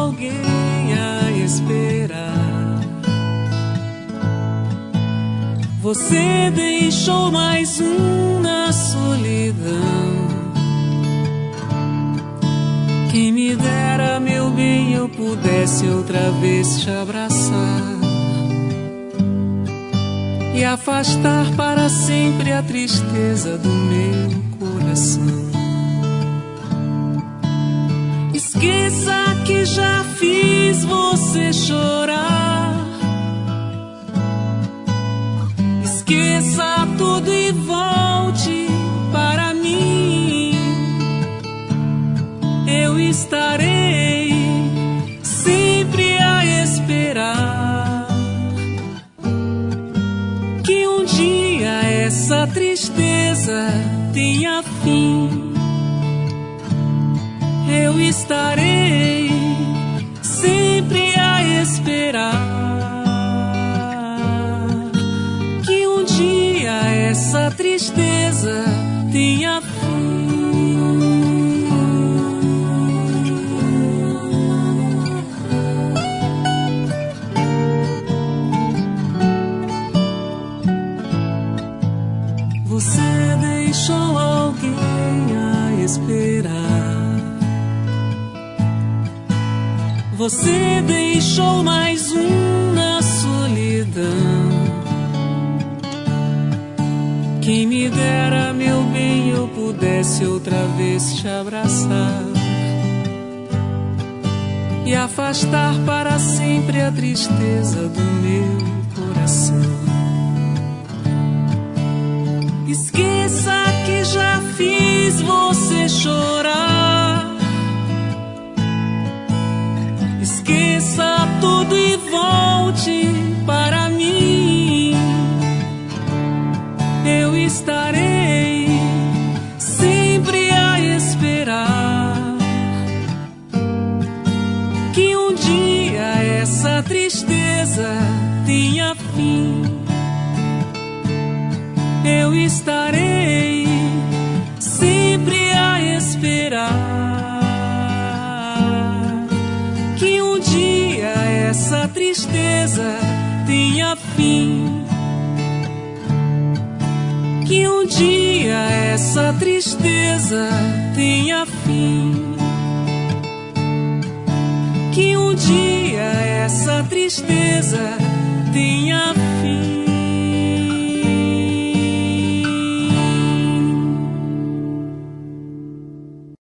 alguém a esperar. Você deixou mais um na solidão. Quem me dera, meu bem, eu pudesse outra vez te abraçar e afastar para sempre a tristeza do meu coração. Esqueça que já fiz você chorar. Esqueça tudo e volte para mim. Eu estarei sempre a esperar que um dia essa tristeza tenha fim. Eu estarei sempre a esperar que um dia essa tristeza tenha fim. Você deixou alguém a esperar. Você deixou mais um na solidão. Quem me dera, meu bem, eu pudesse outra vez te abraçar e afastar para sempre a tristeza do meu coração. Esqueça que já fiz você chorar. Esqueça tudo e volte para mim. Eu estarei sempre a esperar que um dia essa tristeza tenha fim. Eu estarei sempre a esperar que um dia essa tristeza tenha fim. Que um dia essa tristeza tenha fim. Que um dia essa tristeza tenha fim.